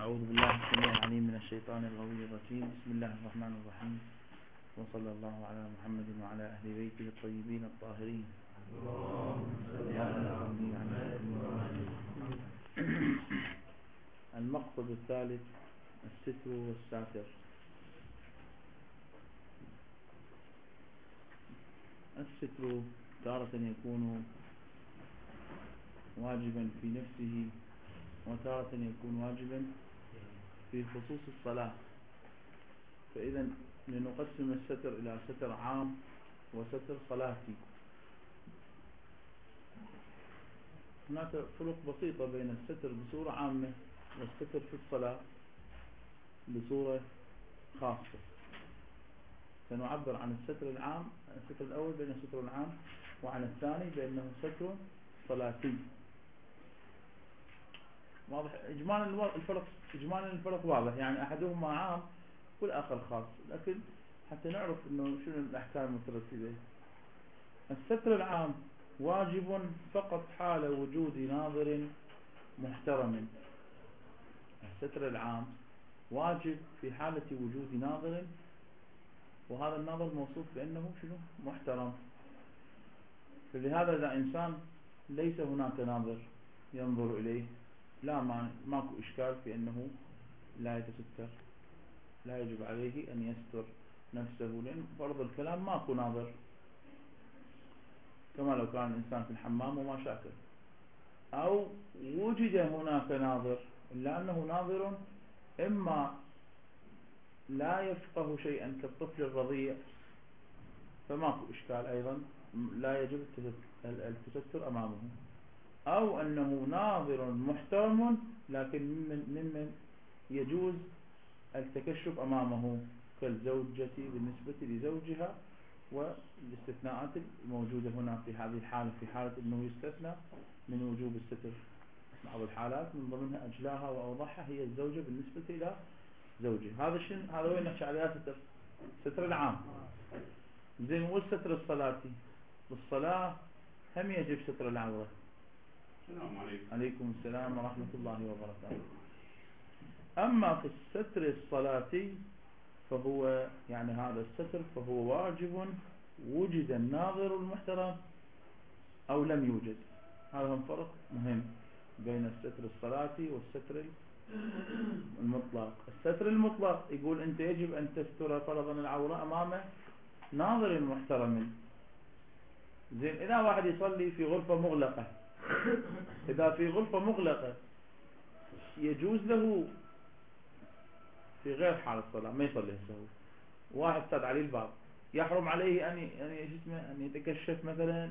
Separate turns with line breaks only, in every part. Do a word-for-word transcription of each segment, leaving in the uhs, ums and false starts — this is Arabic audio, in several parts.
أعوذ بالله السميع العليم من الشيطان الغوي الرجيم. بسم الله الرحمن الرحيم، وصلى الله على محمد وعلى أهل بيته الطيبين الطاهرين. المقصد الثالث الستر والساتر. الستر تارة يكون واجبا في نفسه، وتارة يكون واجبا في خصوص الصلاة. فإذا لنقسم الستر إلى ستر عام وستر صلاتي. هناك فرق بسيطة بين الستر بصورة عامة والستر في الصلاة بصورة خاصة. سنعبر عن الستر العام، الستر الأول بأنه ستر عام، وعن الثاني بأنه ستر صلاتي. واضح إجمالا الفرق، إجمالا الفرق واضح، يعني أحدهما عام والآخر خاص، لكن حتى نعرف إنه شنو الأحكام المترتبة. الستر العام واجب فقط حال وجود ناظر محترم. الستر العام واجب في حالة وجود ناظر، وهذا الناظر موصوف بأنه شنو؟ محترم. فلهذا إذا إنسان ليس هناك ناظر ينظر إليه، لا ما ماكو إشكال في أنه لا يتستر، لا يجب عليه أن يستر نفسه، لأن فرض الكلام ماكو ناظر، كما لو كان الإنسان في الحمام وما شاكل، أو وجد هناك ناظر إلا أنه ناظر إما لا يفقه شيئا كالطفل الرضيع، فماكو إشكال أيضا، لا يجب التستر أمامه، أو أنه ناظر محترم لكن ممن, ممن يجوز التكشف أمامه كالزوجة بالنسبة لزوجها، والاستثناءات الموجودة هنا في هذه الحالة، في حالة أنه يستثنى من وجوب الستر بعض الحالات، من ضمنها أجلاها وأوضحها هي الزوجة بالنسبة إلى زوجها. هذا شن هذا وين نحكي عليها ستر؟ ستر العام. زين، والستر الصلاتي، بالصلاة هم يجب ستر العورة.
السلام عليكم.
عليكم السلام ورحمة الله وبركاته. أما في الستر الصلاتي فهو يعني هذا الستر فهو واجب وجد الناظر المحترم أو لم يوجد. هذا هم فرق مهم بين الستر الصلاتي والستر المطلق. الستر المطلق يقول أنت يجب أن تستر فرضا العورة أمام ناظر محترم. زين، إذا واحد يصلي في غرفة مغلقة، إذا في غرفة مغلقة يجوز له في غير حال الصلاة ما يصلي هسه، واحد سد عليه الباب، يحرم عليه أن أن يتكشف مثلا،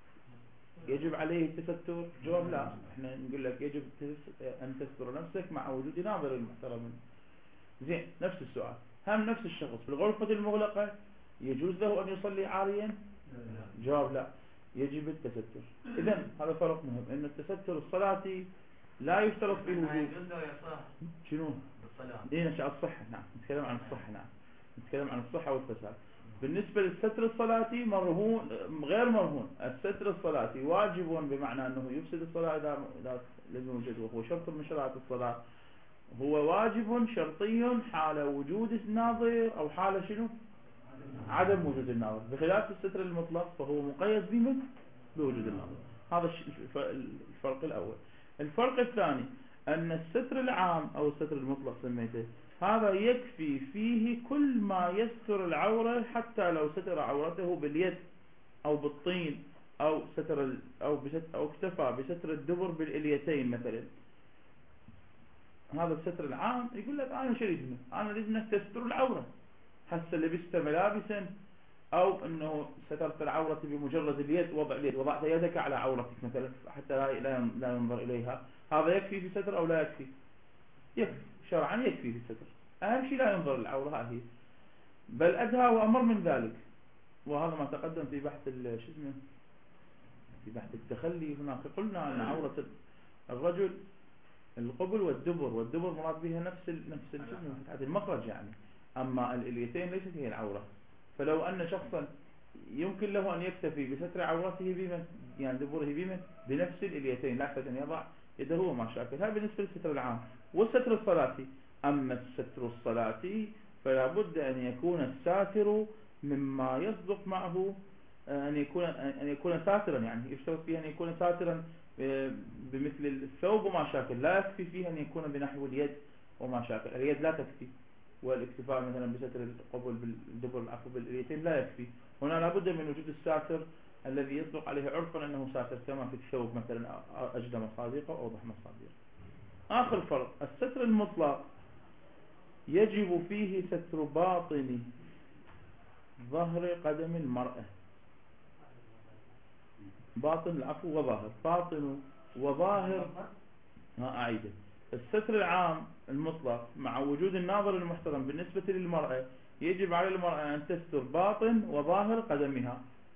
يجب عليه التستر؟ جواب لا، احنا نقول لك يجب أن تستر نفسك مع وجود ناظر محترم. زين، نفس السؤال، هم نفس الشخص في الغرفة المغلقة يجوز له أن يصلي عاريا؟ جواب لا، يجب التستر. إذن هذا فرق مهم، أن التستر الصلاتي لا يشترط فيه وجود. شنو؟ بالصلاة. إيه نشأ الصحة، نعم نتكلم عن الصحة، نعم نتكلم عن الصحة والفساد. بالنسبة للستر الصلاتي مرهون غير مرهون. الستر الصلاتي واجب بمعنى أنه يفسد الصلاة إذا إذا لم يوجد، وهو شرط من شرائط الصلاة. هو واجب شرطي حال وجود الناظر أو حال شنو؟ عدم وجود الناظر، بخلاف الستر المطلق فهو مقيد بمن؟ بوجود الناظر. هذا الفرق الأول. الفرق الثاني أن الستر العام أو الستر المطلق سميته، هذا يكفي فيه كل ما يستر العورة، حتى لو ستر عورته باليد أو بالطين أو ستر أو بستر أو اكتفى بستر الدبر بالإليتين مثلا. هذا الستر العام يقول لك أنا شريدنا أنا أريد أنك تستر العورة، حتى لبست ملابسا أو أنه سترت العورة بمجرد اليد، وضع اليد، وضعت يدك على عورتك مثلا حتى لا لا ينظر إليها، هذا يكفي في ستر أو لا يكفي؟ يكفي شرعا، يكفي في ستر. أهم شيء لا ينظر العورة هذه، بل أدهى وأمر من ذلك، وهذا ما تقدم في بحث شو اسمه في بحث التخلي. هناك قلنا أن عورة الرجل القبل والدبر، والدبر مراد بها نفس ال نفس فتحة المخرج يعني، أما الإليتين ليست هي العورة. فلو أن شخصا له أن يكتفي بستر عورته بمن؟ يعني دبره بمن؟ بنفس الإليتين، لا يحتاج أن يضع إذا هو ما شاكل. هذا بالنسبة للستر العام. والستر الصلاتي، أما الستر الصلاتي فلا بد أن يكون الساتر مما يصدق معه أن يكون أن يكون ساترا، يعني يشترط فيه أن يكون ساترا بمثل الثوب وما شاكل. لا يكفي فيه أن يكون بنحو اليد وما شاكل. اليد لا تكفي، والاكتفاء مثلا بستر القبل بالدبر العفو باليدين لا يكفي. هنا لابد من وجود الساتر الذي يصدق عليه عرفا أنه ساتر، كما في الثوب مثلا أجد مصادق أو أوضح مصادق. آخر فرق، الستر المطلق يجب فيه ستر باطن ظهر قدم المرأة. باطن العفو وظاهر، باطن وظاهر. ها أعيده. الستر العام المطلق مع وجود الناظر المحترم بالنسبة للمرأة يجب على المرأة أن تستر باطن وظاهر قدمها،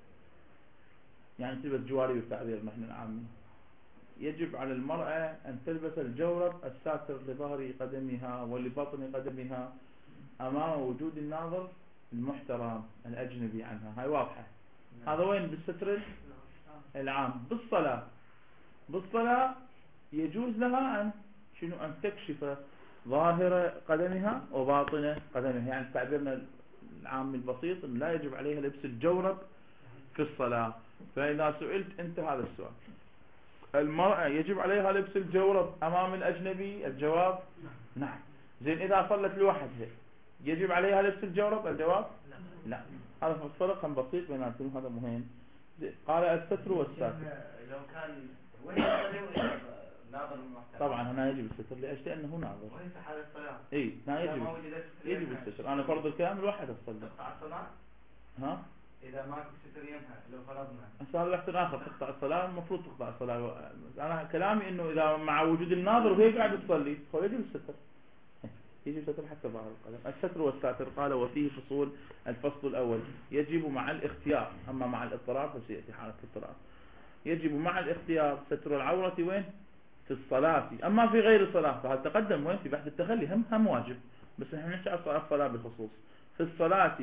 يعني تلبس جواري بالتعبير نحن العامي. يجب على المرأة أن تلبس الجورب الساتر لظهر قدمها ولبطن قدمها أمام وجود الناظر المحترم الأجنبي عنها. هاي واضحة. هذا وين بالستر العام. بالصلاة، بالصلاة يجوز لها أن شنو أن تكشف ظاهر قدمها وباطن قدمها، يعني تعبيرنا العام البسيط لا يجب عليها لبس الجورب في الصلاة. فإذا سئلت أنت هذا السؤال، المرأة يجب عليها لبس الجورب أمام الأجنبي؟ الجواب نعم. زين إذا صلت لوحدها يجب عليها لبس الجورب؟ الجواب لا. هذا الفرق بسيط بيناتهم، هذا مهم. قال الستر والساتر.
لو كان وين يصلي ناظر المحترم
طبعا هنا يجب الستر لأجل أنه ناظر.
وين في حال الصلاة؟
إيه هنا يجب يجب الستر. أنا فرض الكلام الواحد أصلي.
تقطع الصلاة؟
ها؟
إذا ما كنت ستر يمها لو فرضنا.
هذا الاحتمال آخر تقطع الصلاة، المفروض تقطع الصلاة. أنا كلامي إنه إذا مع وجود الناظر وهي قاعد تصلي فيجب الستر. يجب الستر حتى ظهر القدم. الستر والساتر قال وفيه فصول. الفصل الأول يجب مع الاختيار، أما مع الاضطرار فسيأتي حالة الاضطرار. يجب مع الاختيار ستر العورة وين؟ في الصلاة. أما في غير الصلاة فهذا تقدم وين في بحث التخلي هم هم واجب، بس نحن نحكي على الصلاة بالخصوص. في الصلاة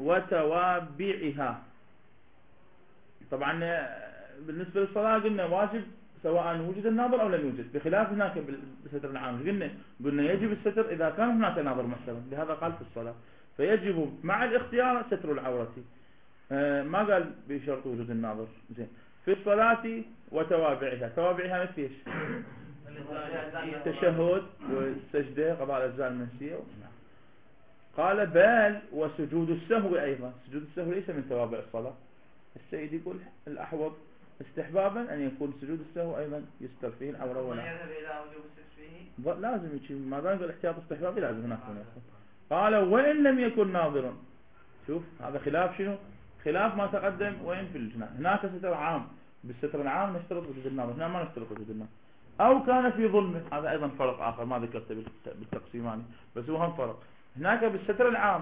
وتوابعها. طبعا بالنسبة للصلاة قلنا واجب سواء وجد الناظر أو لم يوجد، بخلاف هناك بالستر العام قلنا قلنا يجب الستر إذا كان هناك ناظر محترم، لهذا قال في الصلاة. فيجب مع الاختيار ستر العورة، آه ما قال بشرط وجود الناظر. زين. في الصلاة وتوابعها. توابعها مثل ايش؟ التشهد والسجدة، قضاء الأجزاء المنسية. قال بل وسجود السهو أيضا. سجود السهو ليس من توابع الصلاة. السيد يقول الأحوط استحبابا أن يكون سجود السهو أيضا يستر فيه العورة ولا
يذهب إلى وجوب الستر فيه؟
لازم يجي ما دام يقول احتياط استحبابي لازم هناك هناك. قال وإن لم يكن ناظرا. شوف هذا خلاف شنو؟ خلاف ما تقدم وين في الجنان. هناك ستر عام، بالستر العام نشترط وجود الناظر، هنا ما نشترط وجود الناظر. أو كان في ظلمه، هذا أيضا فرق آخر ما ذكرته بالتقسيماني، بس هو هم فرق. هناك بالستر العام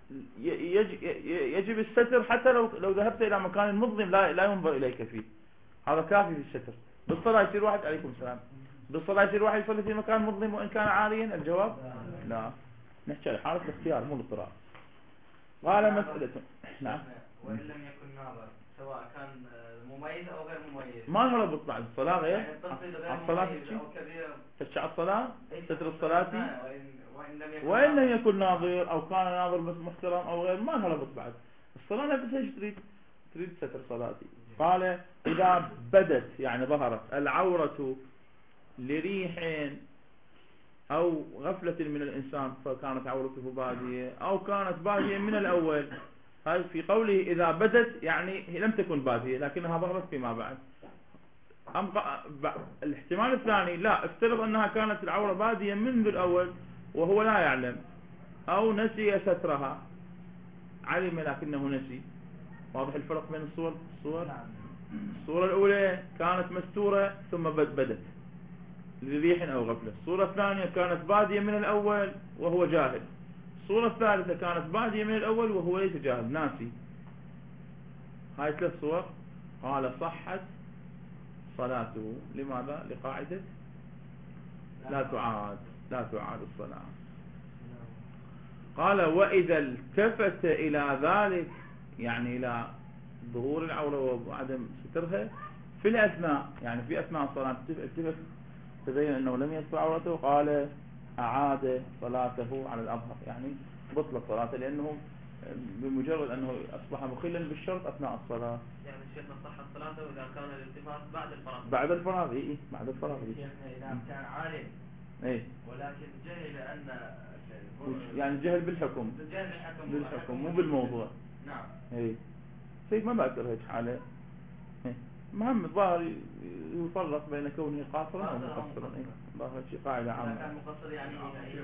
يجب الستر حتى لو لو ذهبت إلى مكان مظلم لا لا ينظر إليك فيه، هذا كافي في الستر. بالصلاة يصير واحد عليكم السلام بالصلاة يصير واحد يصلي في مكان مظلم وإن كان عاريا؟ الجواب لا. نحكي على حالة الاختيار مو الاضطرار. قال مسألة نعم.
وإن لم يكن ناظر سواء كان مميز أو غير مميز
ما له ربط مع الصلاة غير
يعني غير
الصلاة
مميز أو كبير.
تشع الصلاة ستر الصلاة
وإن لم يكن
وإن لم يكن ناظر أو كان ناظر بس محترم أو غير، ما له ربط بعد. الصلاة نفسها ايش تريد؟ تريد ستر صلاتي. قال إذا بدت يعني ظهرت العورة لريح أو غفلة من الإنسان فكانت عورته بادية أو كانت بادية من الأول. هاي في قوله إذا بدت يعني هي لم تكن بادية لكنها ظهرت فيما بعد. أم الاحتمال الثاني لا، افترض أنها كانت العورة بادية منذ الأول وهو لا يعلم، أو نسي سترها، علم لكنه نسي. واضح الفرق بين الصور؟ الصور الصورة الأولى كانت مستورة ثم بدت لريح أو غفلة. الصورة الثانية كانت بادية من الأول وهو جاهل. الصورة الثالثة كانت بادية من الأول وهو ليس جاهل، ناسي. هاي ثلاث صور. قال صحت صلاته. لماذا؟ لقاعدة لا تعاد لا تعاد الصلاة. قال وإذا التفت إلى ذلك يعني إلى ظهور العورة وعدم سترها في الأثناء، يعني في أثناء الصلاة التفت تبين أنه لم يستر عورته قال أعاد صلاته على الأظهر، يعني بطلت صلاته لأنه بمجرد أنه أصبح مخلا بالشرط أثناء الصلاة.
يعني الشيخ صحت صلاته إذا كان الالتفات بعد الفراغ.
بعد الفراغ إيه بعد الفراغ
إيه. إذا كان عالم
إيه
ولكن جهل أن
يعني جهل بالحكم
جهل بالحكم
بالحكم مو بالموضوع.
نعم.
إيه سيد ما بأكر هيك حالة. إيه مهم الظاهر يفرق بين كونه قاصرا أو مقصرا. إيه ظاهر شيء قاعدة عامة.
إذا كان مقصر يعني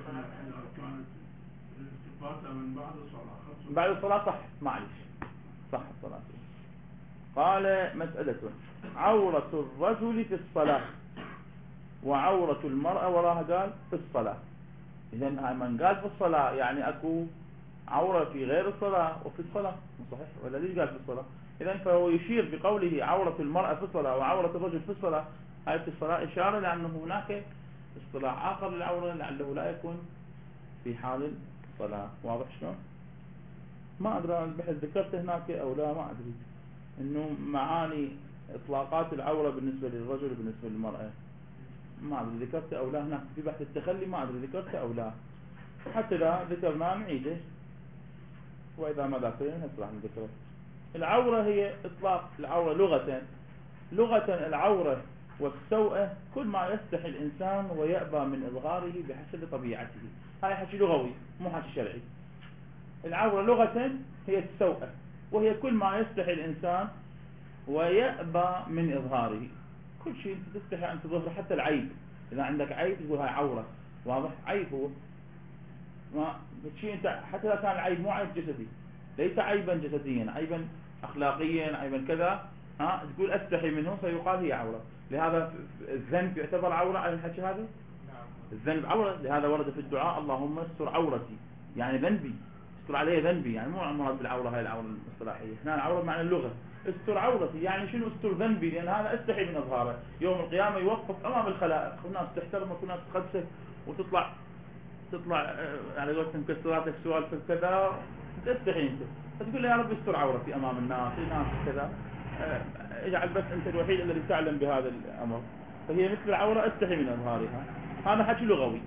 الالتفات من بعد الصلاة.
بعد الصلاة صح معلش صح الصلاة. قال مسألة عورة الرجل في الصلاة وعورة المرأة وراها قال في الصلاة. إذن من قال في الصلاة يعني أكو عورة في غير الصلاة وفي الصلاة صحيح ولا ليش قال في الصلاة؟ إذن فهو يشير بقوله عورة المرأة في الصلاة وعورة الرجل في الصلاة هاي في الصلاة إشارة لأنه هناك اصطلاح آخر للعورة لعله لا يكون في حال الصلاة. واضح شلون؟ ما أدري البحث ذكرت هناك أو لا ما أدري إنه معاني إطلاقات العورة بالنسبة للرجل وبالنسبة للمرأة ما أدري ذكرت أو لا هناك في بحث التخلي ما أدري ذكرت أو لا. حتى لا ذكرنا نعيده وإذا ما ذكرنا نسرع من ذكره. العورة هي إطلاق العورة لغة لغة العورة والسوءة كل ما يستحي الإنسان ويأبى من إظهاره بحسب طبيعته. هاي حكي لغوي مو حكي شرعي. العورة لغة هي السوءة وهي كل ما يستحي الإنسان ويأبى من إظهاره. كل شيء أنت تستحي أن تظهر حتى العيب. إذا عندك عيب تقول هاي عورة. واضح عيب هو ما شيء أنت حتى إذا كان العيب مو عيب جسدي ليس عيبا جسديا عيبا أخلاقيا عيبا كذا ها تقول أستحي منه سيقال هي عورة. لهذا الذنب يعتبر عورة على الحكي هذا. الذنب عورة لهذا ورد في الدعاء اللهم استر عورتي يعني ذنبي استر عليه ذنبي يعني مو مراد بالعورة هاي العورة الاصطلاحية. هنا العورة معنى اللغة استر عورتي يعني شنو استر ذنبي لأن هذا استحي من إظهاره. يوم القيامة يوقف أمام الخلائق والناس تحترمك والناس تقدسك وتطلع تطلع على قولتهم كسراتك سوالفك كذا تستحي انت فتقول له يا رب استر عورتي امام الناس الناس كذا اجعل بس انت الوحيد الذي تعلم بهذا الامر. فهي مثل العورة استحي من اظهارها. هذا حكي لغوي.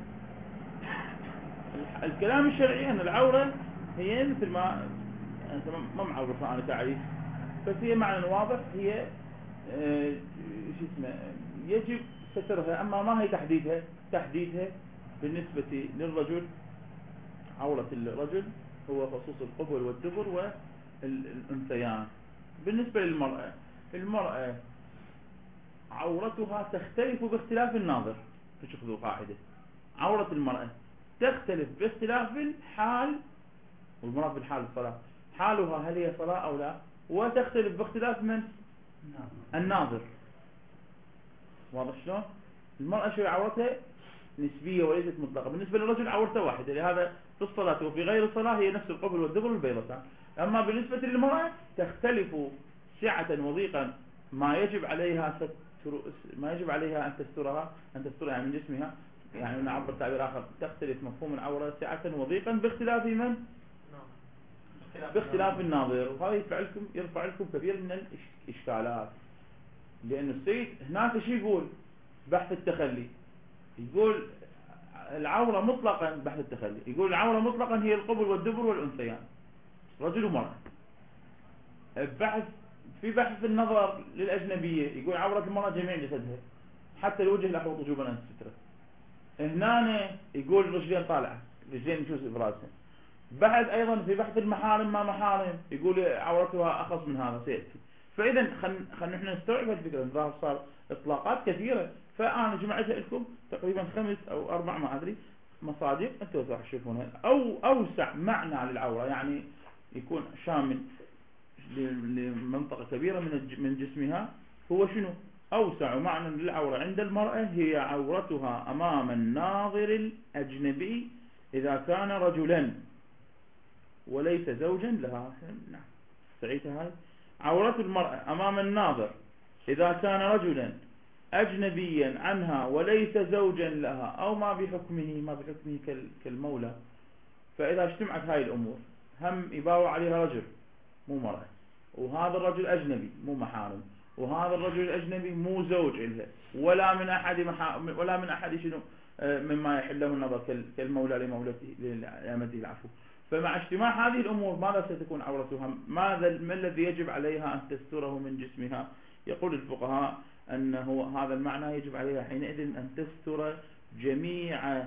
الكلام الشرعي ان العورة هي مثل ما انت ما معرفة انا تعريف بس هي معنى واضح هي اه شو اسمه يجب سترها. اما ما هي تحديدها تحديدها بالنسبة للرجل عورة الرجل هو خصوص القبل والدبر والأنثيان. بالنسبة للمرأة المرأة عورتها تختلف باختلاف الناظر. تشوفوا قاعدة عورة المرأة تختلف باختلاف الحال والمرأة بالحال الصلاة حالها هل هي صلاة أو لا وتختلف باختلاف من الناظر. واضح شلون؟ المرأة شو عورتها نسبية وليست مطلقة. بالنسبة للرجل عورته واحدة لهذا في الصلاة وفي غير الصلاة هي نفس القبل والدبر والبيضتان. أما بالنسبة للمرأة تختلف سعة وضيقا ما يجب عليها ستر ما يجب عليها أن تسترها أن تسترها من جسمها يعني نعبر تعبير آخر تختلف مفهوم العورة سعة وضيقا باختلاف من باختلاف الناظر. وهذا يرفع لكم يرفع لكم كثير من الإشكالات لأن السيد هناك شيء يقول بحث التخلي يقول العورة مطلقا بحث التخلي يقول العورة مطلقا هي القبل والدبر والأنثيان رجل ومرأة. البحث في بحث النظر للأجنبية يقول عورة المرأة جميع جسدها حتى الوجه الأحوط وجوبا أن تستره. هنا يقول رجلين طالعة رجلين يجوز إبرازها. بحث أيضا في بحث المحارم ما محارم يقول عورتها أخص من هذا سيأتي. فإذا خلينا خل نحن نستوعب الفكرة الظاهر صار إطلاقات كثيرة. فأنا جمعتها لكم تقريبا خمس أو أربع ما أدري مصادر أنتوا راح تشوفونها. أو أوسع معنى للعورة يعني يكون شامل لمنطقة كبيرة من من جسمها هو شنو؟ أوسع معنى للعورة عند المرأة هي عورتها أمام الناظر الأجنبي إذا كان رجلا وليس زوجا لها. نعم سعيتها هاي عورة المرأة أمام الناظر إذا كان رجلا أجنبيا عنها وليس زوجا لها أو ما بحكمه ما بحكمه كالمولى. فإذا اجتمعت هاي الأمور هم يباوع عليها رجل مو مرأة وهذا الرجل أجنبي مو محارم وهذا الرجل الأجنبي مو زوج لها ولا من أحد محا... ولا من أحد شنو مما يحل له النظر كالمولى لمولته لأمته العفو. فمع اجتماع هذه الأمور ماذا ستكون عورتها؟ ماذا ما الذي يجب عليها أن تستره من جسمها؟ يقول الفقهاء أنه هذا المعنى يجب عليها حينئذ أن تستر جميع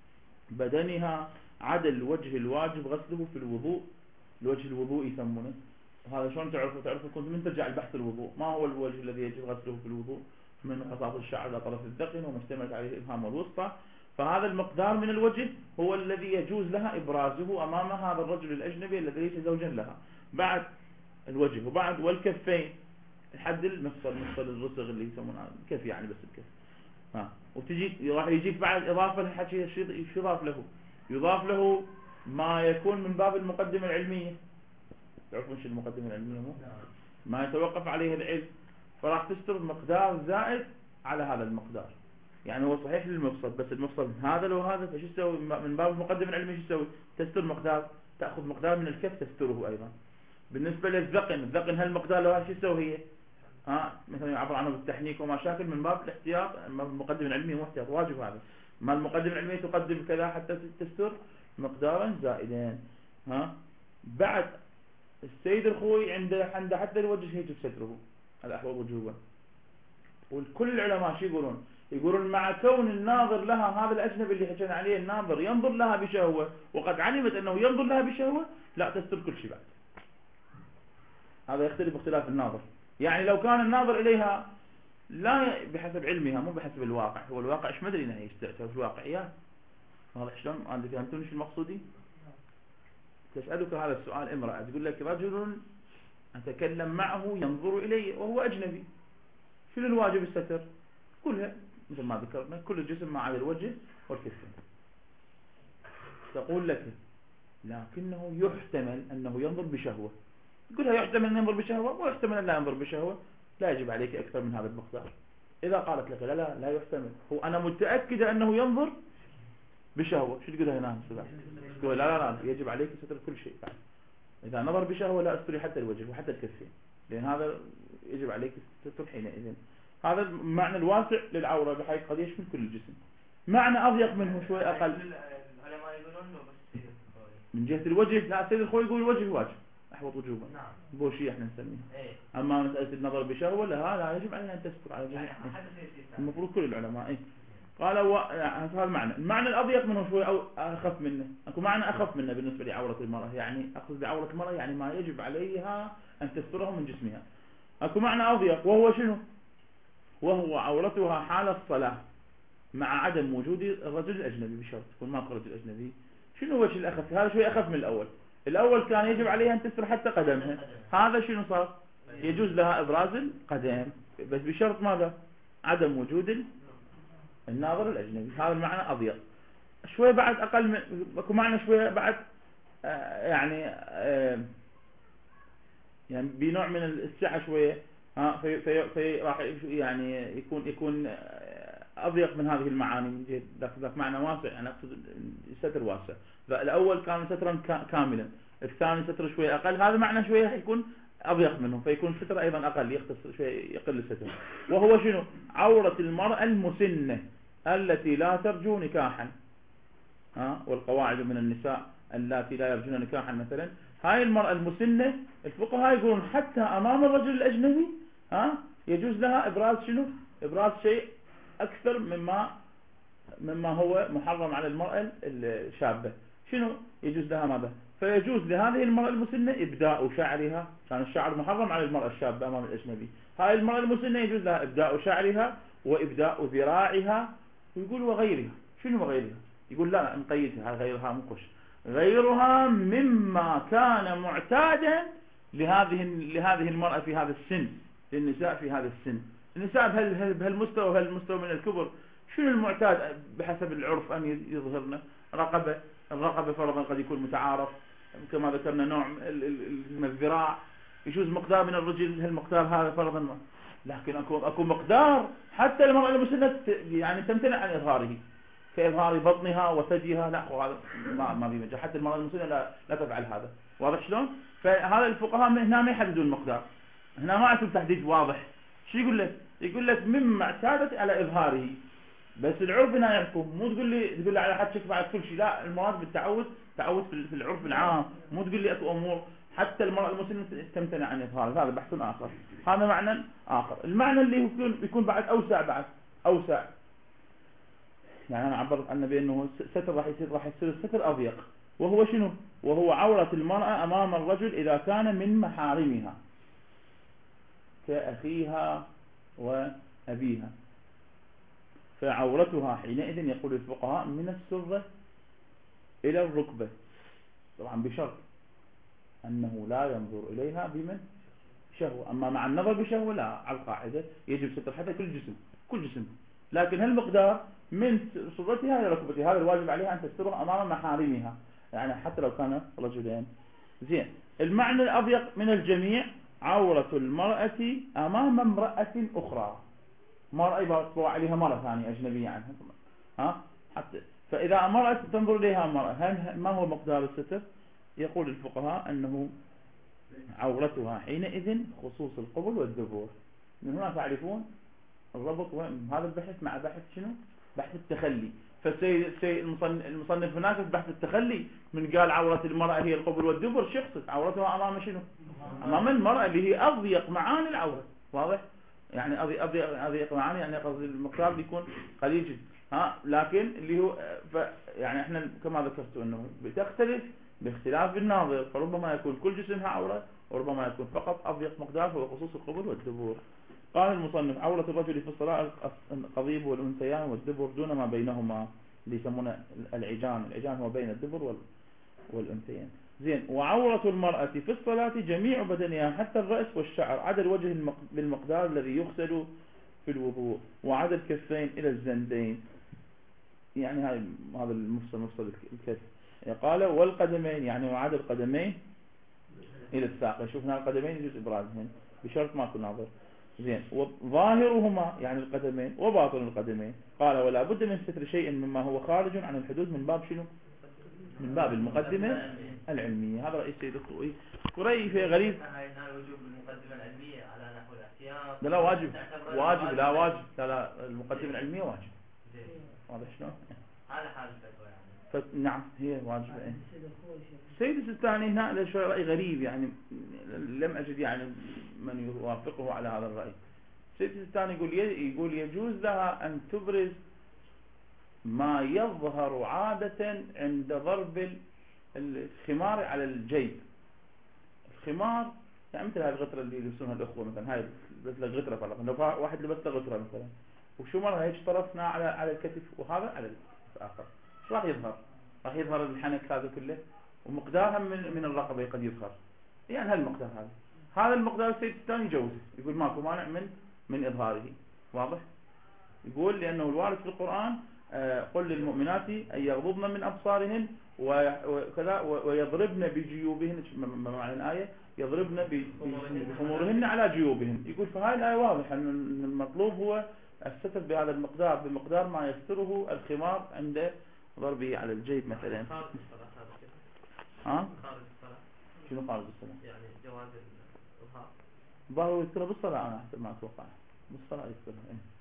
بدنها عدا الوجه الواجب غسله في الوضوء. الوجه الوضوء يسمونه هذا شلون تعرفوا؟ تعرفوا كنت من ترجع البحث الوضوء ما هو الوجه الذي يجب غسله في الوضوء؟ من قصاص الشعر إلى طرف الذقن ومشتملت عليه الإبهام والوسطى. فهذا المقدار من الوجه هو الذي يجوز لها إبرازه أمام هذا الرجل الأجنبي الذي ليس زوجا لها. بعد الوجه وبعد والكفين لحد المفصل مفصل الرسغ اللي يسمونه الكف يعني بس الكف. ها وتجي راح يجيك بعد إضافة لحكي شو يضاف له؟ يضاف له ما يكون من باب المقدمة العلمية. تعرفون شو المقدمة العلمية مو؟ ما يتوقف عليه العلم. فراح تستر مقدار زائد على هذا المقدار. يعني هو صحيح للمفصل بس المفصل هذا لو هذا فشو تسوي من باب المقدمة العلمية؟ شو تسوي؟ تستر مقدار، تأخذ مقدار من الكف تستره أيضا. بالنسبة للذقن، الذقن هالمقدار لو هذا شو تسوي هي؟ ها مثلا يعبر عنه بالتحنيك وما شاكل من باب الاحتياط. المقدمة العلمية مو احتياط واجب هذا. ما المقدمة العلمية تقدم كذا حتى تستر مقدارا زائدين. ها بعد السيد الخوي عنده عنده حتى الوجه يجب ستره الأحوال وجوبا. وكل العلماء شو يقولون؟ يقولون مع كون الناظر لها هذا الأجنبي اللي حكينا عليه الناظر ينظر لها بشهوة وقد علمت أنه ينظر لها بشهوة لا تستر كل شيء بعد. هذا يختلف باختلاف الناظر. يعني لو كان الناظر إليها لا بحسب علمها مو بحسب الواقع. هو الواقع ايش مدري انها يستأثر في الواقعيات. واضح شلون؟ أنت فهمتوني شو المقصودي؟ تسألك هذا السؤال امرأة تقول لك رجل أتكلم معه ينظر إلي وهو أجنبي شنو الواجب الستر؟ كلها مثل ما ذكرنا كل الجسم ما عدا الوجه والكفين. تقول لك لكنه يحتمل أنه ينظر بشهوة. تقولها يحتمل أن ينظر بشهوة ويحتمل أن لا ينظر بشهوة. لا يجب عليك أكثر من هذا المقدار. إذا قالت لك لا لا لا يحتمل هو أنا متأكدة أنه ينظر بشهوة شو تقولها هنا؟ تقول لا لا لا يجب عليك ستر كل شيء بعد. إذا نظر بشهوة لا أستري حتى الوجه وحتى الكفين لأن هذا يجب عليك ستر حينئذ. هذا المعنى الواسع للعورة بحيث قد يشمل كل الجسم. معنى أضيق منه شوي أقل
العلماء يقولون له بس
من جهة الوجه. لا سيد الخوي يقول الوجه واجب أحوط وجوبا.
نعم
بوشية احنا نسميها.
ايه.
أما مسألة النظر بشهوة لا لا يجب علينا أن تستر على جميع المفروض كل العلماء. ايه قالوا هذا المعنى. المعنى الأضيق منه شوي أو أخف منه. أكو معنى أخف منه بالنسبة لعورة المرأة. يعني أقصد بعورة المرأة يعني ما يجب عليها أن تستره من جسمها. أكو معنى أضيق وهو شنو؟ وهو عورتها حال الصلاة مع عدم وجود الرجل الأجنبي بشرط يكون ماكو رجل أجنبي. شنو وجه الأخف؟ هذا شوي أخف من الأول. الأول كان يجب عليها أن تستر حتى قدمها. هذا شنو صار؟ يجوز لها إبراز القدم بس بشرط ماذا؟ عدم وجود الناظر الأجنبي. هذا المعنى أضيق شوي. بعد أقل من أكو معنى شوي بعد آه يعني آه يعني بنوع من السعة شوية. ها في في في راح يعني يكون يكون أضيق من هذه المعاني من جهة ذاك ذاك معنى واسع. يعني أقصد الستر واسع. الأول كان سترا كاملا الثاني ستر شوي أقل. هذا معنى شوية يكون أضيق منه فيكون الستر أيضا أقل يختصر شوي يقل الستر. وهو شنو؟ عورة المرأة المسنة التي لا ترجو نكاحا. ها والقواعد من النساء التي لا يرجون نكاحا مثلا. هاي المرأة المسنة الفقهاء يقولون حتى أمام الرجل الأجنبي ها يجوز لها إبراز شنو؟ إبراز شيء أكثر مما مما هو محرم على المرأة الشابة. شنو يجوز لها ماذا؟ فيجوز لهذه المرأة المسنة إبداء شعرها. كان الشعر محرم على المرأة الشابة أمام الأجنبي. هاي المرأة المسنة يجوز لها إبداء شعرها وإبداء ذراعها. ويقول وغيرها. شنو وغيرها؟ يقول لا نقيدها غيرها مكش غيرها مما كان معتادا لهذه لهذه المرأة في هذا السن. للنساء في هذا السن. النساء بهالمستوى وهالمستوى من الكبر شنو المعتاد بحسب العرف أن يظهرنا؟ رقبة. الرقبة فرضا قد يكون متعارف كما ذكرنا نوع من الذراع يجوز مقدار من الرجل هالمقدار هذا فرضا. لكن أكو أكو مقدار حتى المرأة المسنة يعني تمتنع عن إظهاره كإظهار بطنها وثديها. لا هذا ما ما في مجال. حتى المرأة المسنة لا لا تفعل هذا. واضح شلون؟ فهذا الفقهاء هنا ما يحددون المقدار. هنا ما عندهم تحديد واضح شو يقول لك؟ يقول لك مما اعتادت على إظهاره، بس العرف هنا يحكم. مو تقول لي تقول لي على حد شك بعد كل شيء، لا، المراد بالتعود تعود في العرف العام. مو تقول لي اكو امور حتى المرأة المسلمة تمتنع عن إظهاره، هذا بحث آخر، هذا معنى آخر. المعنى اللي يكون بيكون بعد أوسع، بعد أوسع. يعني أنا عبرت عنه بأنه ستر راح يصير راح يصير الستر أضيق، وهو شنو؟ وهو عورة المرأة أمام الرجل إذا كان من محارمها كأخيها وأبيها، فعورتها حينئذ يقول الفقهاء من السرة إلى الركبة، طبعا بشرط أنه لا ينظر إليها بمن شهوة. أما مع النظر بشهوة لا، على القاعدة يجب ستر حتى كل جسم كل جسم، لكن هالمقدار من سرتها إلى ركبتها، هذا الواجب عليها أن تسترها أمام محارمها، يعني حتى لو كان رجلين. زين، المعنى الأضيق من الجميع عورة المرأة أمام امرأة أخرى، مرأة يبقى عليها مرأة ثانية أجنبية عنها، ها حتى فإذا امرأة تنظر إليها مرأة، ما هو مقدار الستر؟ يقول الفقهاء أنه عورتها حينئذ خصوص القبل والدبور. من هنا تعرفون الربط هذا البحث مع بحث شنو؟ بحث التخلي. فالسيد المصنف هناك في بحث التخلي من قال عورة المرأة هي القبل والدبر، شخص عورتها أمام شنو؟ أمام المرأة اللي هي أضيق معاني العورة، واضح؟ يعني أضيق أضيق معاني، يعني قصدي المقدار بيكون قليل جدا، ها. لكن اللي هو ف يعني احنا كما ذكرت انه بتختلف باختلاف بالناظر، فربما يكون كل جسمها عورة، وربما يكون فقط أضيق مقدار هو خصوص القبل والدبور. قال المصنف عورة الرجل في الصلاة القضيب والأنثيان والدبر دون ما بينهما، اللي يسمونه العجان. العجان هو بين الدبر والأنثيين. زين، وعورة المرأة في الصلاة جميع بدنها حتى الرأس والشعر، عدا الوجه بالمقدار الذي يغسل في الوضوء، وعدا الكفين إلى الزندين، يعني هاي هذا المفصل مفصل الكف. قال والقدمين، يعني وعدا القدمين إلى الساق. شوفنا القدمين يجوز إبرازهن بشرط ما يكون ناظر. زين، وظاهرهما يعني القدمين وباطن القدمين. قال ولا بد من ستر شيء مما هو خارج عن الحدود من باب شنو؟ من باب المقدمة العلمية. هذا رأي السيد الطوئي. قري في غريب
هاي وجوب المقدمة العلمية على نحو الاحتياط.
لا لا واجب واجب لا واجب لا لا المقدمة العلمية واجب. واضح شلون؟
هذا حال الفتوى يعني.
نعم هي واجبة. السيد السيستاني هنا له شوي رأي غريب، يعني لم أجد يعني من يوافقه على هذا الرأي. السيد السيستاني يقول يقول يجوز لها أن تبرز ما يظهر عادة عند ضرب الخمار على الجيب. الخمار يعني مثل هاي الغترة اللي يلبسونها الأخوة مثلا، هاي بس الغترة فرق، لو واحد لبس غترة مثلا وشو مرة هيك طرفنا على على الكتف وهذا على الآخر، شو راح يظهر؟ راح يظهر الحنك هذا كله، ومقدارها من من الرقبة قد يظهر، يعني هالمقدار هذا هذا المقدار السيد الثاني يجوزه، يقول ماكو مانع من من إظهاره. واضح؟ يقول لأنه الوارد في القرآن قل للمؤمنات أن يغضضن من أبصارهن وكذا ويضربن بجيوبهن، معنى الآية يضربن بخمورهن على جيوبهن. يقول فهاي الآية واضحة أن المطلوب هو الستر بهذا المقدار، بمقدار ما يستره الخمار عند ضربه على الجيب مثلا.
خارج الصلاة
ها؟
خارج الصلاة.
شنو خارج الصلاة؟
يعني جواز الإظهار.
ظاهر يذكره بالصلاة، أنا حسب ما أتوقع بالصلاة يذكره.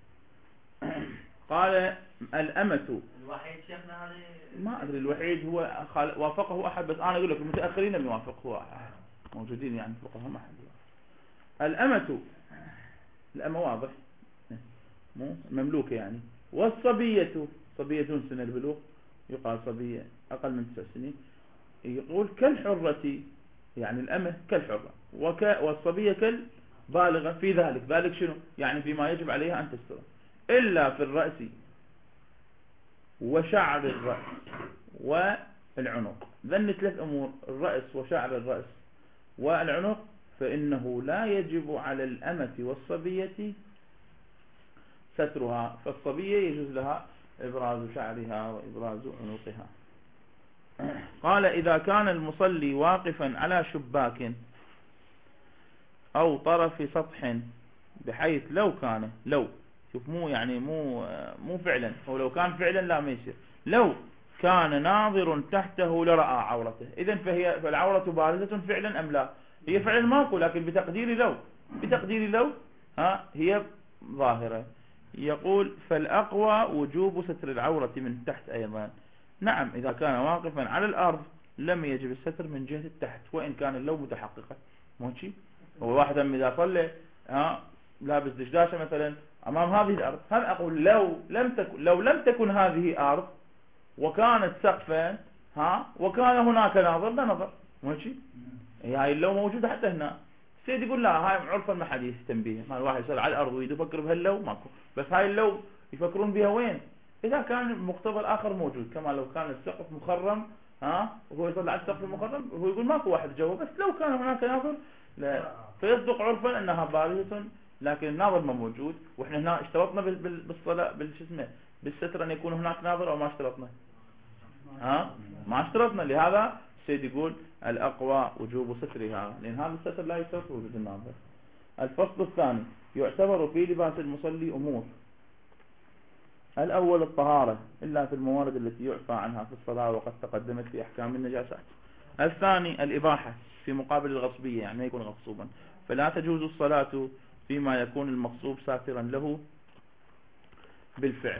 قال الأمة
الوحيد شيخنا هذه
ما أدري، الوحيد هو خال... وافقه أحد، بس أنا أقول لك المتأخرين لم يوافقه أحد، موجودين يعني فقهاء ما أحد. الأمة الأمة واضح مو مملوكة يعني. والصبية صبية دون سن البلوغ، يقال صبية أقل من تسع سنين. يقول كالحرة، يعني الأمة كالحرة، وك... والصبية كالبالغة في ذلك. ذلك شنو؟ يعني فيما يجب عليها أن تستر، إلا في الرأس وشعر الرأس والعنق. ذن ثلاث أمور، الرأس وشعر الرأس والعنق، فإنه لا يجب على الأمة والصبية سترها. فالصبية يجوز لها إبراز شعرها وإبراز عنقها. قال إذا كان المصلي واقفا على شباك أو طرف سطح، بحيث لو كان لو شوف مو يعني مو مو فعلا، هو لو كان فعلا لا ما يصير، لو كان ناظر تحته لرأى عورته. إذن فهي فالعورة بارزة فعلا أم لا؟ هي فعلا ماكو، لكن بتقدير لو بتقدير لو ها هي ظاهرة. يقول فالأقوى وجوب ستر العورة من تحت أيضا. نعم إذا كان واقفا على الأرض لم يجب الستر من جهة التحت وإن كان اللون متحققا. ماشي. هو واحد إذا صلى ها لابس دشداشة مثلا أمام هذه الأرض، هل أقول لو لم تكن لو لم تكن هذه أرض وكانت سقفا ها وكان هناك ناظر لا نظر. ماشي. هاي اللو موجودة حتى هنا. سيد يقول لا هاي عرفا ما حد يهتم بيها، ما الواحد يصير على الأرض ويفكر بهاللو ماكو، بس هاي اللو يفكرون بها وين؟ إذا كان المقتضى الآخر موجود، كما لو كان السقف مخرم ها وهو يطلع على السقف المخرم وهو يقول ماكو واحد جوا، بس لو كان هناك ناظر لا، فيصدق عرفا أنها بارزة، لكن الناظر ما موجود. وإحنا هنا اشترطنا بالصلاة بالش اسمه بالستر أن يكون هناك ناظر أو ما اشترطنا؟ ها ما اشترطنا. لهذا السيد يقول الأقوى وجوب سترها، لأن هذا الستر لا يشترط وجود الناظر. الفصل الثاني يعتبر في لباس المصلي أمور. الأول الطهارة إلا في الموارد التي يعفى عنها في الصلاة وقد تقدمت في أحكام النجاسات. الثاني الإباحة في مقابل الغصبية، يعني ما يكون غصوبا، فلا تجوز الصلاة فيما يكون المغصوب ساترا له بالفعل.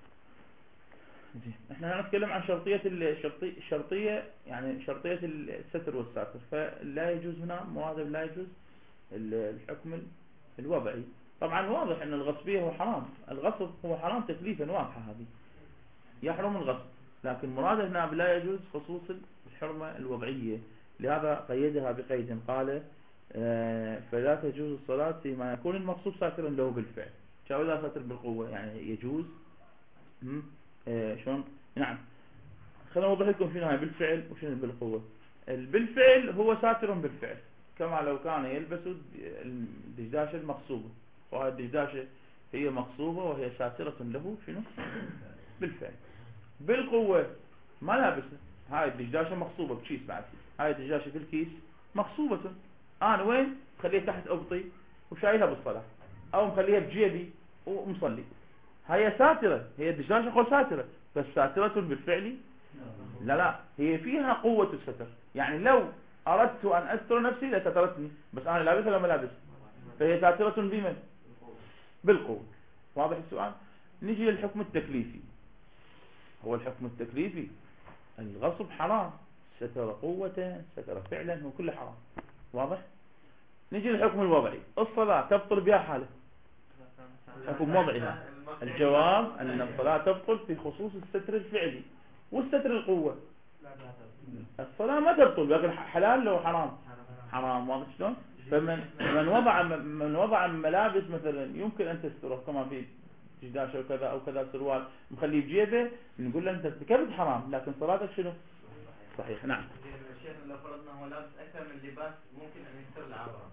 احنا نتكلم عن شرطية الشرطية يعني شرطية الستر والساتر، فلا يجوز هنا مراد لا يجوز الحكم الوضعي. طبعا واضح ان الغصبية هو حرام، الغصب هو حرام تكليفا واضحة، هذه يحرم الغصب، لكن مراد هنا لا يجوز خصوص الحرمة الوضعية، لهذا قيدها بقيد قال اه فلا تجوز الصلاة فيما يكون المغصوب ساترا له بالفعل. شاو لا ساتر بالقوة يعني يجوز اه شلون؟ نعم خلينا نوضح لكم شنو هاي بالفعل وشنو بالقوة. بالفعل هو ساتر بالفعل، كما لو كان يلبس الدشداشة المغصوبة، وهذه الدشداشة هي مغصوبة وهي ساترة له شنو بالفعل. بالقوة ما لابسها، هاي الدشداشة مغصوبة بكيس، بعد هاي الدشداشة في الكيس مغصوبة، انا وين خليها تحت ابطي وشايلها بالصلاة، او مخليها بجيبي ومصلي، هي ساترة، هي الدشداشة قول ساترة، بس ساترة بالفعل لا لا هي فيها قوة الستر، يعني لو أردت أن أستر نفسي لسترتني، بس أنا لابس ولا ما لابس، فهي ساترة بمن؟ بالقوة. واضح السؤال؟ نجي للحكم التكليفي. هو الحكم التكليفي الغصب حرام، ستر قوة ستر فعلا هو كله حرام. واضح؟ نجي للحكم الوضعي. الصلاة تبطل بها حالة، حكم وضعي. الجواب أن الصلاة تبطل في خصوص الستر الفعلي والستر القوة. الصلاة ما تبطل، لكن حلال لو حرام حرام. واضح شلون؟ فمن من وضع من وضع ملابس مثلا يمكن أن تستره، كما في دشداشة وكذا أو كذا سروال مخليه بجيبه، نقول له أنت ارتكبت حرام، لكن صلاتك شنو؟ صحيح. نعم.
الشيخ لو فرضنا هو لابس أكثر من لباس ممكن أن يستر العورة.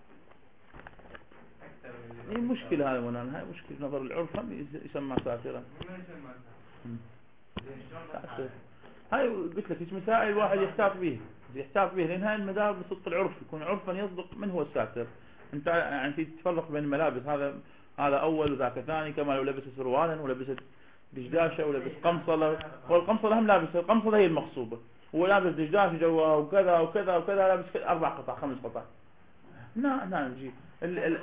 أكثر من لباس.
هي مشكلة هذا مولانا، هاي مشكلة نظر العرف يسمى ساترا. هاي قلت لك مسائل الواحد يحتاط به يحتاط به لأن هاي المدار بصدق العرف يكون عرفا يصدق من هو الساتر. انت يعني تفرق بين الملابس، هذا هذا اول وذاك ثاني، كما لو لبس سروالا ولبس دشداشة ولبس قمصلة، والقمصلة هم لابسة، القمصلة هي المغصوبة، هو لابس دشداشة جوا وكذا وكذا وكذا، لابس اربع قطع خمس قطع. نعم نعم نجي ال ال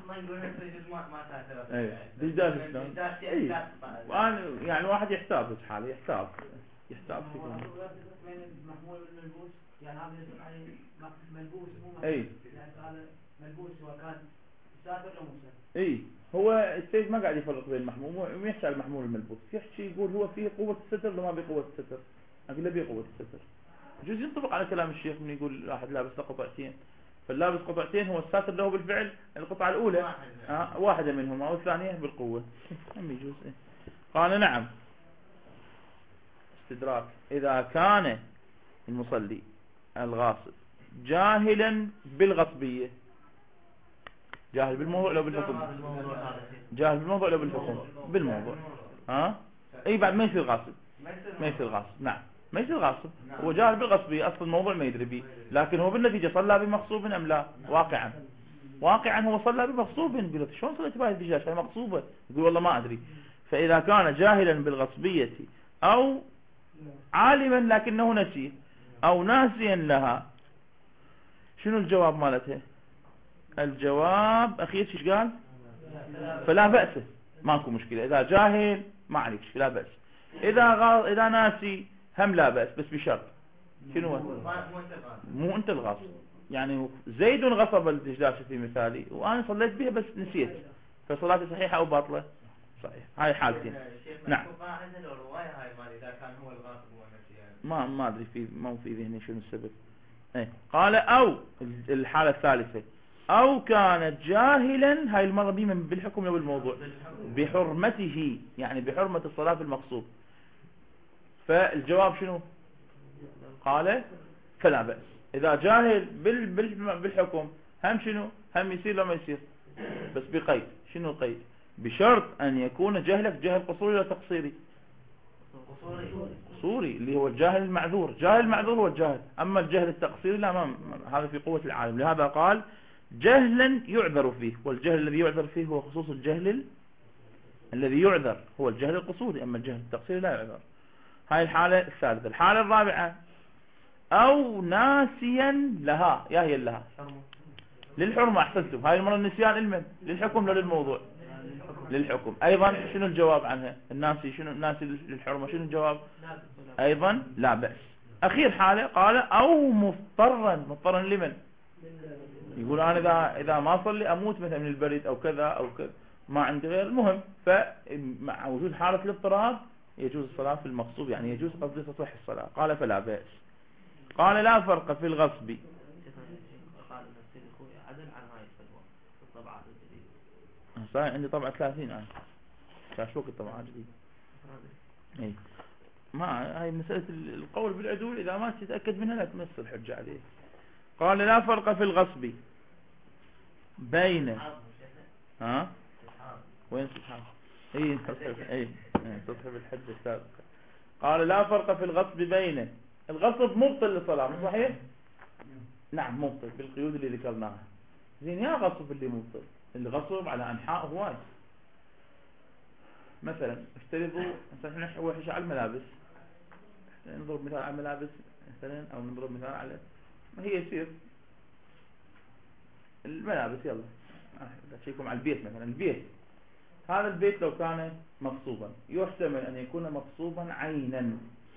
ايه دشداشة شلون؟ ايه وانا يعني واحد يحتاط بحاله يحتاط يحتاط في كلام.
محمول الملبوس يعني هذا يعني ملبوس مو
اي
يعني هذا ملبوس وكان ساتر او مساتر.
اي هو السيد ما قاعد يفرق بين المحمول وما يحكي على المحمول الملبوس، يحكي يقول هو فيه قوة الستر ولا ما بقوة الستر. اقول له بقوة الستر. يجوز ينطبق على كلام الشيخ من يقول واحد لابس له قطعتين، فاللابس قطعتين هو الساتر له بالفعل القطعة الأولى آه واحدة منهم أو الثانية بالقوة. هم يجوز إيه. قال نعم. استدراك. إذا كان المصلي الغاصب جاهلا بالغصبية، جاهل بالموضوع لو بالحكم، جاهل بالموضوع لو بالحكم بالموضوع ها اي بعد ما يصير غاصب، ما يصير غاصب. نعم ما يصير غاصب، هو جاهل بالغصبية اصل الموضوع ما يدري به، لكن هو بالنتيجة صلى بمغصوب ام لا؟ واقعا واقعا هو صلى بمغصوب. يقول شلون صليت بهذه الدجاجة مغصوبة؟ يقول والله ما ادري. فاذا كان جاهلا بالغصبية او عالما لكنه نسي او ناسيا لها، شنو الجواب مالتها؟ الجواب أخير شيش قال فلا بأس، ماكو مشكلة. إذا جاهل ما عليك لا بأس، إذا غا... إذا ناسي هم لا بأس، بس بشرط شنو هو؟ مو أنت الغاصب. يعني زيد غصب الدجاجة في مثالي وأنا صليت بها بس نسيت، فصلاتي صحيحة أو باطلة؟ صحيح. هاي حالتين. نعم. ما ما أدري في ما في ذهني شنو السبب. ايه. قال أو الحالة الثالثة أو كانت جاهلا، هاي المرة بي بالحكم أو بالموضوع بحرمته، يعني بحرمة الصلاة في المقصود. فالجواب شنو؟ قال فلا بأس. إذا جاهل بال بال بالحكم هم شنو؟ هم يصير لو ما يصير، بس بقيد. شنو القيد؟ بشرط أن يكون جهلك جهل قصوري ولا تقصيري؟ قصوري اللي هو الجاهل المعذور. جاهل المعذور هو الجاهل، أما الجهل التقصيري لا، ما هذا في قوة العالم. لهذا قال جهلا يعذر فيه، والجهل الذي يعذر فيه هو خصوص الجهل ال... الذي يعذر هو الجهل القصوري، أما الجهل التقصيري لا يعذر. هاي الحالة الثالثة. الحالة الرابعة أو ناسيا لها، يا هي لها للحرمة. أحسنتم. هاي المرة النسيان المن للحكم ولا للموضوع؟ للحكم. أيضا شنو الجواب عنها؟ الناسي شنو؟ الناسي للحرمة شنو الجواب؟ أيضا لا بأس. أخير حالة قال أو مضطرا. مضطرا لمن؟ يقول أنا إذا إذا ما صلي أموت مثلا من البرد أو كذا أو كذا، ما عندي غير. المهم فمع وجود حالة الاضطراب يجوز الصلاة في المغصوب، يعني يجوز قصدي تصح الصلاة. قال فلا بأس. قال لا فرق في الغصب. صحيح عندي طبعة ثلاثين آن شاشوك الطبعة جديد. اي ما هاي مسألة القول بالعدول إذا ما تتأكد منها لا تمثل حجة عليه. قال لا فرق في الغصب بين ها وين سبحان اي اي تصحب الحجة السابقة. قال لا فرق في الغصب بين الغصب مبطل للصلاة، مش صحيح؟ نعم مبطل بالقيود اللي ذكرناها. زين يا غصب اللي مبطل اللي غصب على أنحاء هواي. مثلا افترضوا مثلا احنا وحش على الملابس، نضرب مثال على الملابس مثلا، او نضرب مثال على ما هي يصير الملابس. يلا اشيكم على البيت مثلا. البيت هذا البيت لو كان مغصوبا يحتمل ان يكون مغصوبا عينا،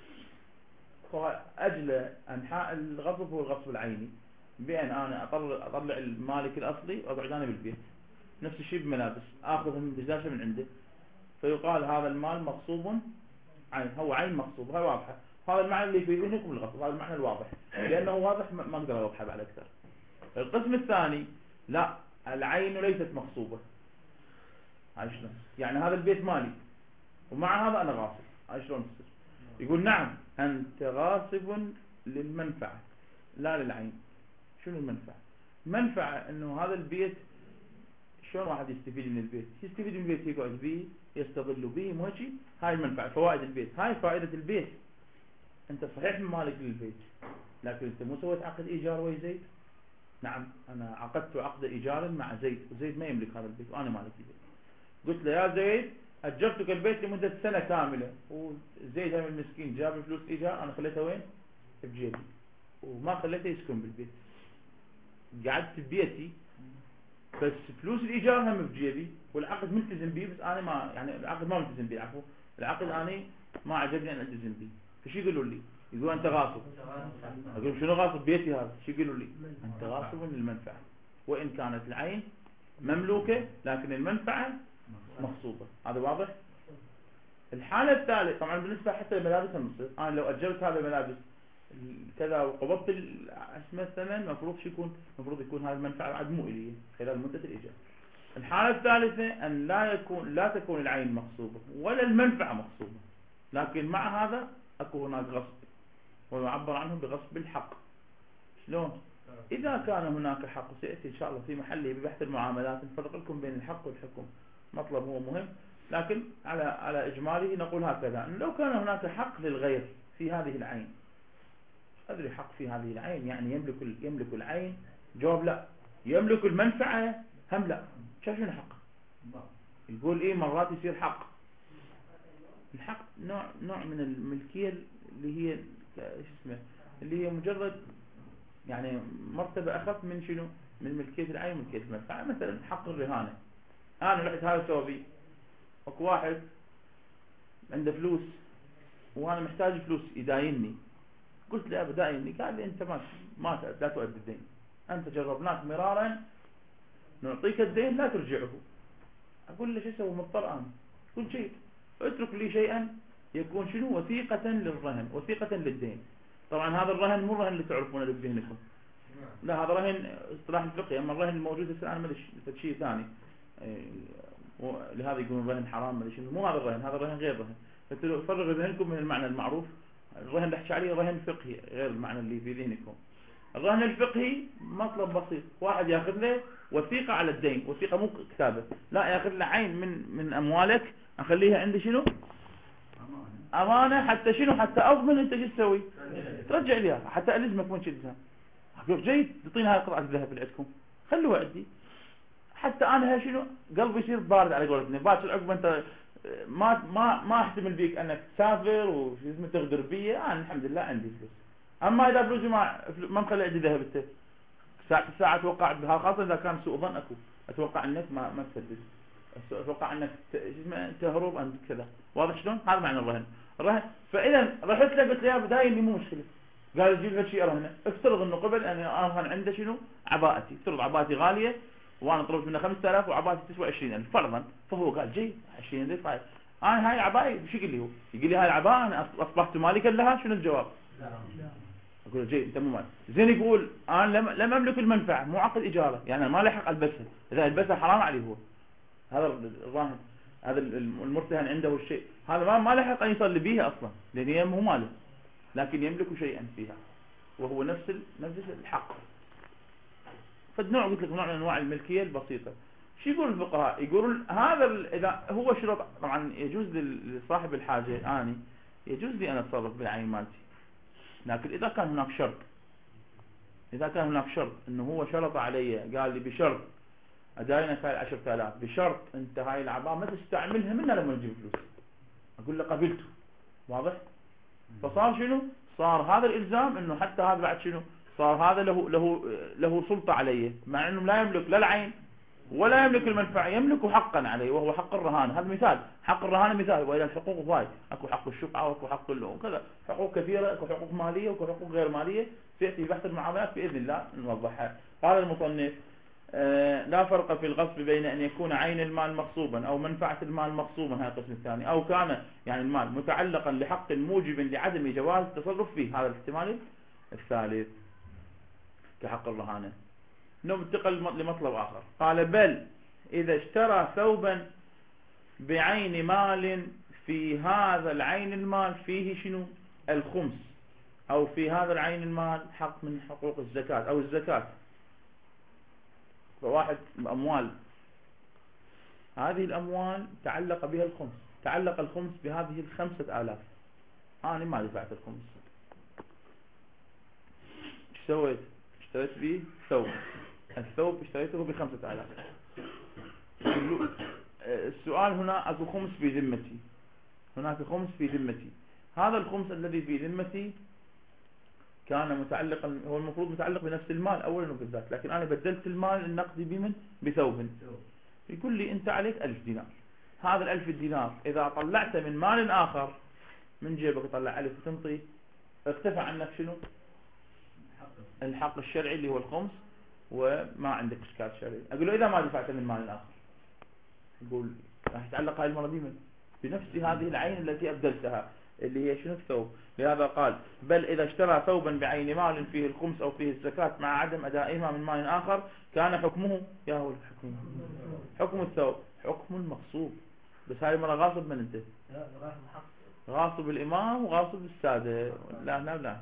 فاجل انحاء الغصب هو الغصب العيني، بان انا اطلع اطلع المالك الاصلي واقعد انا بالبيت. نفس الشيء بملابس، اخذ من دجاجه من عنده، فيقال هذا المال مغصوب عين، هو عين مغصوب. هاي واضحه. هذا المعنى اللي في ذهنكم الغصب، هذا المعنى الواضح لانه واضح ما اقدر اوضحه بعد اكثر. القسم الثاني لا، العين ليست مغصوبه. هاي شلون يعني؟ هذا البيت مالي ومع هذا انا غاصب. هاي شلون تصير؟ يقول نعم انت غاصب للمنفعه لا للعين. شنو المنفعه؟ منفعه انه هذا البيت شلون واحد يستفيد من البيت؟ يستفيد من البيت، يقعد به يستظل به موجي. هاي المنفعه، فوائد البيت. هاي فائده البيت. انت صحيح من مالك للبيت، لكن انت مو سويت عقد ايجار ويا زيد. نعم انا عقدت عقد ايجار مع زيد، وزيد ما يملك هذا البيت وانا مالك البيت. قلت له يا زيد اجرتك البيت لمده سنه كامله، وزيد هم المسكين جاب فلوس ايجار انا خليتها وين؟ بجيبي، وما خليته يسكن بالبيت. قعدت ببيتي بس فلوس الايجار هم بجيبي، والعقد ملتزم به، بس انا ما يعني العقد ما ملتزم به. عفوا العقد انا ما عجبني ان التزم به. فشو يقولوا لي؟ يقولوا انت غاصب. اقول شنو غاصب؟ بيتي هذا. شو يقولوا لي؟ انت غاصب للمنفعه، وان كانت العين مملوكه لكن المنفعه مغصوبه. هذا واضح؟ الحاله الثالثه طبعا بالنسبه حتى للملابس المصير، انا لو اجرت هذا الملابس كذا وقبضت اسمه الثمن، المفروض شو يكون؟ المفروض يكون هذه المنفعه بعد مو الي خلال مده الايجار. الحاله الثالثه ان لا يكون لا تكون العين مغصوبه ولا المنفعه مغصوبه، لكن مع هذا اكو هناك غصب، ويعبر عنه بغصب الحق. شلون؟ اذا كان هناك حق، سياتي ان شاء الله في محله ببحث المعاملات نفرق لكم بين الحق والحكم، مطلب هو مهم، لكن على على اجماله نقول هكذا: أن لو كان هناك حق للغير في هذه العين، أدري حق في هذه العين يعني يملك يملك العين؟ جواب لا. يملك المنفعة هم لا. شايف شنو حق؟ يقول إيه مرات يصير حق. الحق نوع نوع من الملكية اللي هي ايش اسمه، اللي هي مجرد يعني مرتبة أخف من شنو؟ من ملكية العين ملكية المنفعة. مثلا حق الرهانة، أنا رحت هذا سوى اكو واحد عنده فلوس وأنا محتاج فلوس يدايني، قلت له أبا دايني، قال لي أنت ما ما لا تؤدي الدين، أنت جربناك مرارا نعطيك الدين لا ترجعه. أقول له شو أسوي؟ مضطر أنا كل شيء، اترك لي شيئا يكون شنو وثيقة للرهن وثيقة للدين. طبعا هذا الرهن مو الرهن اللي تعرفونه بذهنكم، لا هذا رهن اصطلاح الفقهي. أما الرهن الموجود هسه أنا ماليش شيء ثاني، لهذا يقولون رهن حرام ماليش، مو هذا الرهن، هذا الرهن غير رهن. فرغوا ذهنكم من المعنى المعروف. الرهن اللي احكي عليه رهن فقهي غير المعنى اللي في ذهنكم. الرهن الفقهي مطلب بسيط، واحد ياخذ له وثيقة على الدين، وثيقة مو كتابة، لا ياخذ له عين من من أموالك أخليها عندي شنو أمانة، حتى شنو حتى أضمن أنت شو تسوي ترجع لي إياها، حتى ألزمك من شدها. أقول جيد تعطيني هاي قطعة الذهب اللي عندكم خلوها عندي، حتى أنا شنو قلبي يصير بارد على قولتنا. باكر عقب أنت ما ما ما احتمل بيك انك تسافر وشو اسمه تغدر بي، انا الحمد لله عندي فلوس. اما اذا فلوسي ما ما مخلي عندي ذهب انت ساعه ساعه اتوقع بها، خاصه اذا كان سوء ظن اكو، اتوقع انك ما ما تسدد، اتوقع انك شو اسمه تهرب انت كذا. واضح شلون؟ هذا معنى الرهن. الرهن فاذا رحت له قلت له يا بدايني مو مشكله، قال جيب لي شيء ارهنه. افترض انه قبل ان ارهن عنده شنو عباءتي، افترض عباءتي غاليه وانا طلبت منه خمسة آلاف وعباءتي تسوى عشرين ألف فرضا، فهو قال جي عشرين ألف هاي انا هاي العباءة شو يقول لي هو؟ يقول لي هاي العباءة انا اصبحت مالكا لها، شنو الجواب؟ لا. اقول له جيد انت مو مالك. زين يقول انا لم لم املك المنفعة، مو عقد اجارة، يعني ما لحق البسها، اذا البسها حرام عليه هو. هذا الراهن هذا المرتهن عنده الشيء هذا ما ما لحق ان يصلي بيها اصلا، لان هي مو ماله، لكن يملك شيئا فيها وهو نفس نفس الحق. فالنوع قلت لك نوع من انواع الملكية البسيطة. شو يقول الفقهاء؟ يقولون هذا اذا هو شرط، طبعا يجوز لصاحب الحاجة اني يجوز لي ان اتصرف بالعين مالتي، لكن اذا كان هناك شرط، اذا كان هناك شرط انه هو شرط علي، قال لي بشرط اداينك هاي عشرة آلاف، بشرط انت هاي العباءة ما تستعملها منا لما نجيب فلوس، اقول له قبلته. واضح؟ فصار شنو؟ صار هذا الالزام انه حتى هذا بعد شنو؟ صار هذا له له له سلطة عليه، مع انه لا يملك لا العين ولا يملك المنفعة، يملك حقا عليه وهو حق الرهان. هذا مثال، حق الرهان مثال، وإلى الحقوق ضاي، اكو حق الشفعة واكو حق وكذا، حقوق كثيرة، اكو حقوق مالية واكو حقوق غير مالية، سيأتي بحث المعاملات بإذن الله نوضحها. قال المصنف آه لا فرق في الغصب بين أن يكون عين المال مغصوبا أو منفعة المال مغصوبا، هذا القسم الثاني، أو كان يعني المال متعلقا لحق موجب لعدم جواز التصرف فيه، هذا الاحتمال الثالث كحق الرهانة. ننتقل لمطلب آخر. قال بل إذا اشترى ثوبا بعين مال، في هذا العين المال فيه شنو الخمس، أو في هذا العين المال حق من حقوق الزكاة أو الزكاة. فواحد أموال، هذه الأموال تعلق بها الخمس، تعلق الخمس بهذه الخمسة آلاف، أنا ما دفعت الخمس، ايش سويت؟ اشتريت به ثوب، الثوب اشتريته بخمسة آلاف. السؤال هنا أكو خمس في ذمتي، هناك خمس في ذمتي، هذا الخمس الذي في ذمتي كان متعلقا، هو المفروض متعلق بنفس المال أولا وبالذات، لكن أنا بدلت المال النقدي بمن؟ بثوب. يقول لي أنت عليك ألف دينار، هذا الألف دينار إذا طلعت من مال آخر من جيبك طلع ألف وتنطي، ارتفع عنك شنو؟ الحق الشرعي اللي هو الخمس، وما عندك إشكال شرعي. أقول له إذا ما دفعت من مال آخر، يقول راح يتعلق هاي المرة بمن؟ بنفس هذه العين التي أبدلتها اللي هي شنو؟ الثوب. لهذا قال بل إذا اشترى ثوبا بعين مال فيه الخمس أو فيه الزكاة مع عدم أدائهما من مال آخر، كان حكمه يا هو الحكم حكم الثوب حكم المغصوب. بس هاي المرة غاصب من أنت؟ غاصب الإمام وغاصب السادة. لا لا لا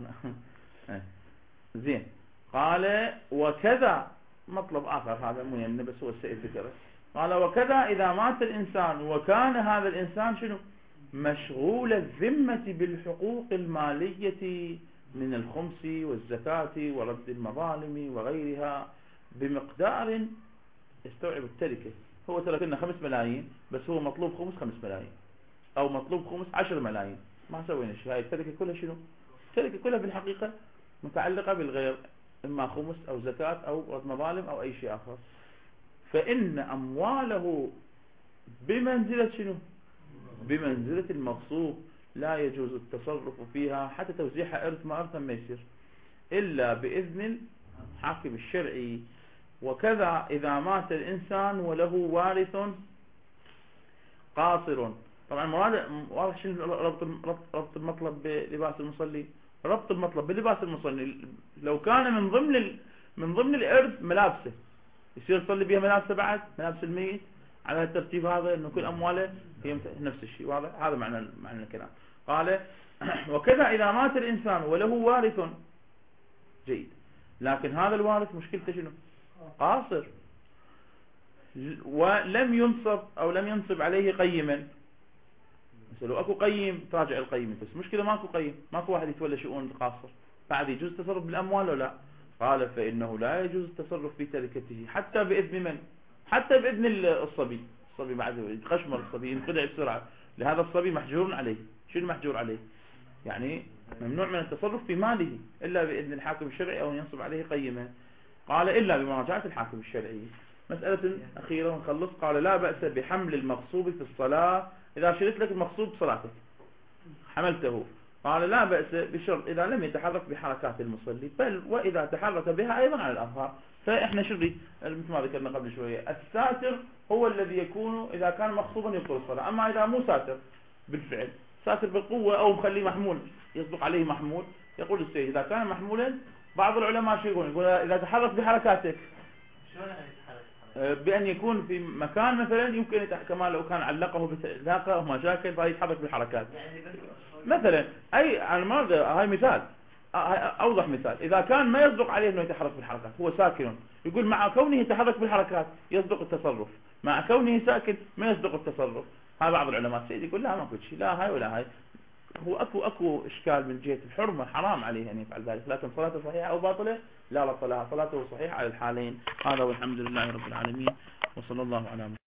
زين. قال وكذا مطلب آخر، هذا مو يمنى بس هو السيد ذكره. قال وكذا إذا مات الإنسان وكان هذا الإنسان شنو؟ مشغول الذمة بالحقوق المالية من الخمس والزكاة ورد المظالم وغيرها بمقدار يستوعب التركة. هو ترك لنا خمس ملايين، بس هو مطلوب خمس خمس ملايين، أو مطلوب خمس عشر ملايين، ما سوينا شيء. هاي التركة كلها شنو؟ التركة كلها في الحقيقة متعلقة بالغير، إما خمس أو زكاة أو رد مظالم أو أي شيء آخر، فإن أمواله بمنزلة شنو؟ بمنزلة المغصوب، لا يجوز التصرف فيها حتى توزيعها إرث ما إرثا ما يصير إلا بإذن الحاكم الشرعي. وكذا إذا مات الإنسان وله وارث قاصر. طبعا واضح شنو ربط ربط المطلب بلباس المصلي؟ ربط المطلب بلباس المصلي لو كان من ضمن ال... من ضمن الإرث ملابسه، يصير يصلي بها ملابسه بعد ملابس الميت على الترتيب هذا، انه كل امواله هي نفس الشيء. واضح هذا معنى معنى الكلام. قال وكذا اذا مات الانسان وله وارث جيد، لكن هذا الوارث مشكلته شنو؟ قاصر، ولم ينصب او لم ينصب عليه قيما. مثلا لو اكو قيم تراجع القيم، بس مشكله ماكو قيم، ماكو واحد يتولى شؤون القاصر، بعد يجوز التصرف بالاموال ولا لا؟ قال فانه لا يجوز التصرف في تركته حتى باذن من؟ حتى باذن الصبي. الصبي بعد خشمر الصبي ينخدع بسرعه، لهذا الصبي محجور عليه. شنو محجور عليه؟ يعني ممنوع من التصرف في ماله الا باذن الحاكم الشرعي او ينصب عليه قيما. قال الا بمراجعه الحاكم الشرعي. مساله اخيره ونخلص. قال لا باس بحمل المغصوب في الصلاه، اذا شريت لك المغصوب بصلاتك حملته، قال لا بأس بشرط إذا لم يتحرك بحركات المصلي، بل وإذا تحرك بها أيضا على الأظهار. فإحنا شري مثل ما ذكرنا قبل شوية، الساتر هو الذي يكون إذا كان مغصوبا يبطل الصلاة. أما إذا مو ساتر بالفعل، ساتر بالقوة أو مخليه محمول يصدق عليه محمول، يقول السيد إذا كان محمولا، بعض العلماء شو يقول؟ يقول إذا تحرك بحركاتك، بأن يكون في مكان مثلا يمكن كما لو كان علقه بلاقة أو مشاكل فيتحرك بالحركات مثلا. أي على المرض هاي مثال أوضح مثال. إذا كان ما يصدق عليه أنه يتحرك بالحركات، هو ساكن، يقول مع كونه يتحرك بالحركات يصدق التصرف، مع كونه ساكن ما يصدق التصرف. هذا بعض العلماء سيد يقول لا ما كل شيء، لا هاي ولا هاي. هو أكو أكو إشكال من جهة الحرمة، حرام عليه أن يفعل ذلك، لكن صلاته صحيحة أو باطلة؟ لا لا، صلاته صحيحة على الحالين. هذا والحمد لله رب العالمين، وصلى الله على محمد.